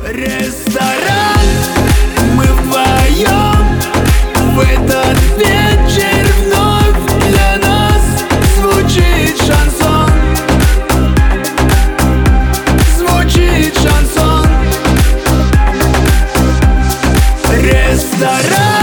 Ресторан, мы вдвоем в этот вечер вновь для нас звучит шансон. Звучит шансон. Ресторан.